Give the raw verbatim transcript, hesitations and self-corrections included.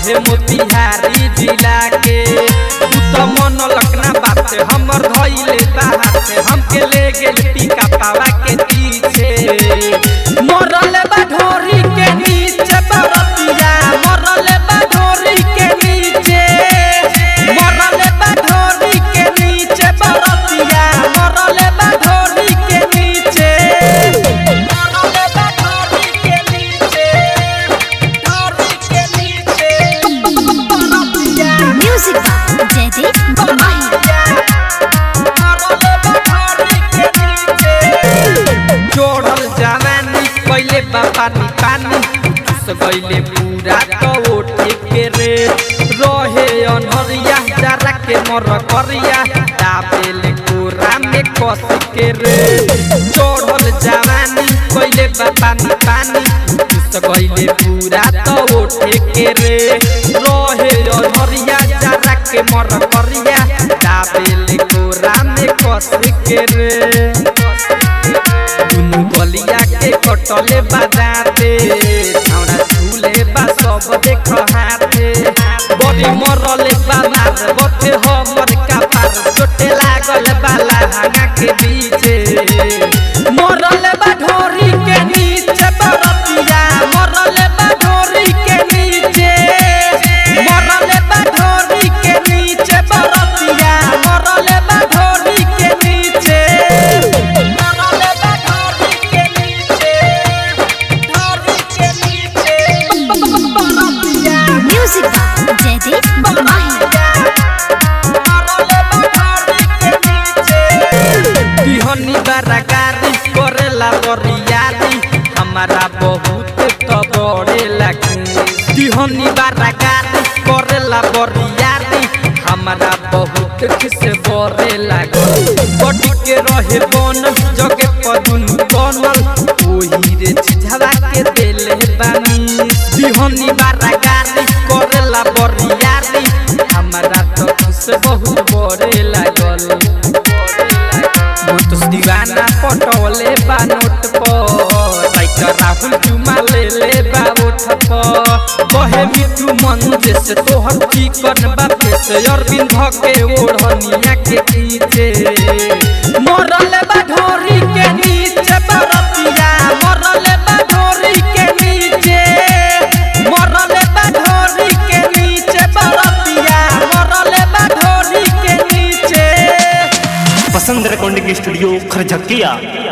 रहे मोतिहारी जिला के तो मन लखना बात हमर धइले बात हमके ले गेल टीका पावा के पीछे मरले बा ढोरी के नीचे बरतिया मरले बा ढोरी के नीचे मरले बा ढोरी के नीचे बरतिया मरले बा ढोरी के नीचे मरले बा ढोरी के नीचे ढोरी के नीचे बरतिया म्यूजिक बाय जयदीप बम्बई मरले बा ढोरी के नीचे जोड़ल जवानी पहले बाबा नी पानी गईले पूरा तो ओठे के रे रहे अनहरिया जरा के मर करिया दाबेले कोरा में कस के रे चढ़ल जवानी पहले बाबा नी पानी गईले पूरा तो ओठे के रे रहे अनहरिया जरा के मर करिया दाबेले कोरा में कस के रे दुनु बलिया के कटले बाजाते छौड़ा झूले बा सब देख हाथे बड़ी मरले बाजार बथे हमर कपार चोटे लागल बाला हाना के बीचे मरले बा ढोरी के नीचे बरतिया मरले बा ढोरी के नीचे मरले बा ढोरी के नीचे बरतिया मरले बा ढोरी के नीचे मरले बा ढोरी के नीचे ढोरी के नीचे बरतिया म्यूजिक बाय जयदीप बम्बई बिहनी बाराकारी करेला बरियारी हमारा बहुत तो बड़े लगे बिहनी बाराकारी करेला बरियारी हमारा बहुत किस बड़े लगे बड़ी के रहे बन जगे पदुन बनल ओही रे झिझवा के देले बानी बिहनी बाराकारी करेला बरियारी हमारा तो किस बहुत बड़े लागल तो दीवाना पटोले बा नोट पर साइकिल राहुल चुमा ले ले बा उठ पर कहे मिठू मंजे से तोहर चिकन बापे से अरविंद के ओढ़निया के पीछे मरले बा ढोरी के नीचे बरतिया मरले बा ढोरी के नीचे मरले बा ढोरी के नीचे बरतिया मरले बा ढोरी के नीचे पसंद रिकॉर्डिंग स्टूडियो खरझकिया।